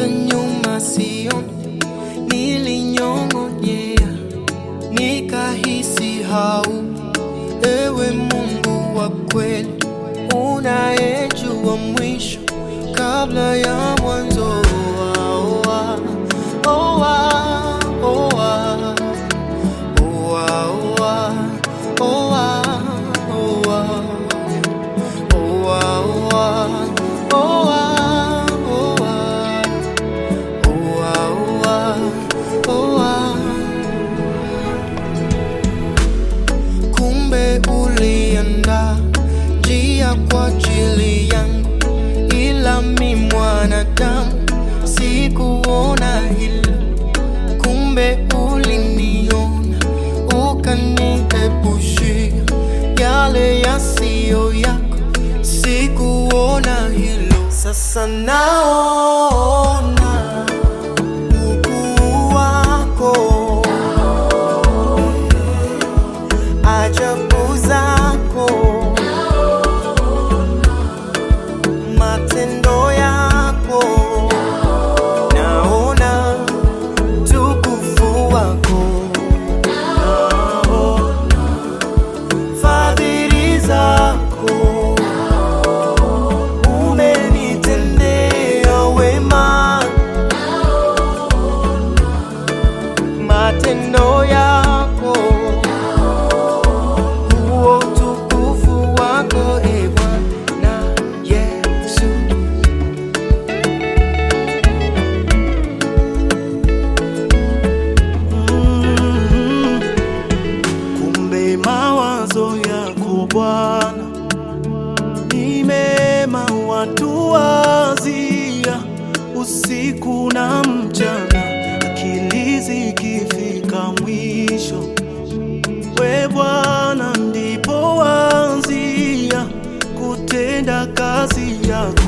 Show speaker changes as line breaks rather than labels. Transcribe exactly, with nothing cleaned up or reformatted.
hata nyuma sioni. Nilinyong'onyea nikahisi hau. Ewe Mungu wa kweli, unayejua mwisho kabla ya mwanzo. Oh, ah, oh, ah, oh, ah, oh, ah, oh, ah, oh, ah, oh, ah, oh, ah, oh, ah, oh, ah, oh, ah, oh, ah. Kumbe uliandaa njia kwa ajili yangu, ila mi mwanadamu sikuona hilo. Kumbe uliniona ukaniepushia yale yasiyo yako, sikuona hilo. Sasa naona ukuu wako, ajabu zako, matendo yako. Naona tukufu wako, naona fadhili zako. Umenitendea wema, matendo yako, huo utukufu wako, e Bwana Yesu.
Mm, kumbe mawazo yako Bwana ni mema, watuwazia usiku na mchana, akili zikifika mwisho. We Bwana ndipo wanzia kutenda kazi yako.